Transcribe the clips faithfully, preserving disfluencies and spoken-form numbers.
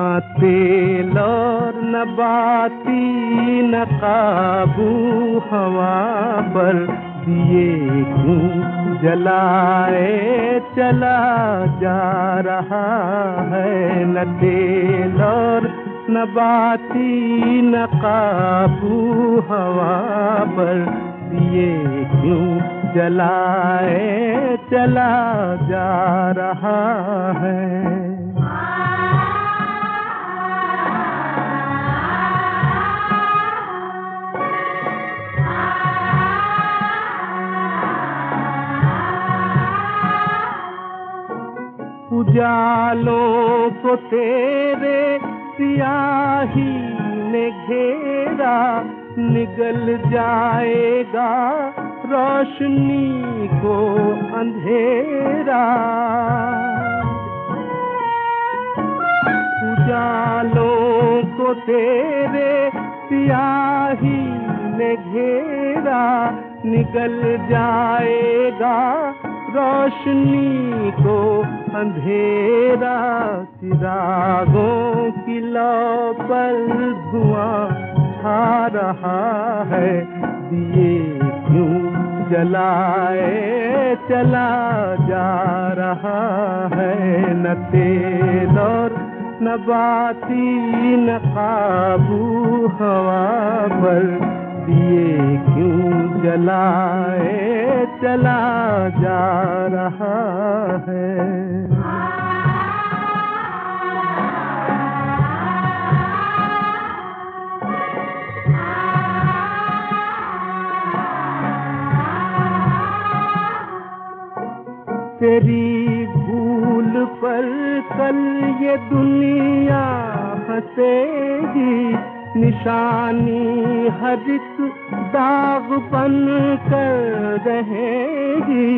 तेल और नबाती न काबू हवा पर, दिए क्यों जलाए चला जा रहा है। न तेल और नबाती न काबू हवा पर, दिए क्यों जलाए चला जा रहा है। उजालों को तेरे सियाही ने घेरा, निगल जाएगा रोशनी को अंधेरा। उजालों को तेरे सियाही ने घेरा, निगल जाएगा रोशनी को अंधेरा। चिरागों की लौ पर धुआं छा रहा है, दिए क्यों जलाए चला जा रहा है। न तेल और नबाती न काबू हवा पर, दिए क्यों जलाए चला जा रहा है। तेरी भूल पर कल ये दुनिया हंसेगी, निशानी हर एक दाग बन कर रहेगी।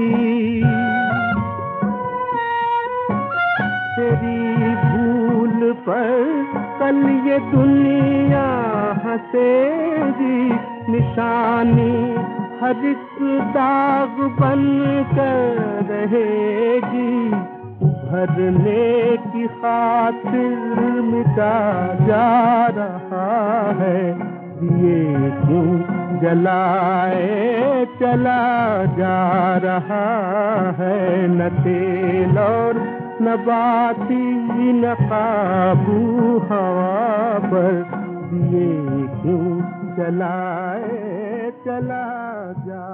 तेरी भूल पर कल ये दुनिया हंसेगी, निशानी हर एक दाग बन कर रहेगी। उभरने की खातिर मिटा जा रहा है, दिए क्यों जलाए चला जा रहा है। न तेल और नबाती न काबू हवा पर, दिए क्यों जलाए चला जा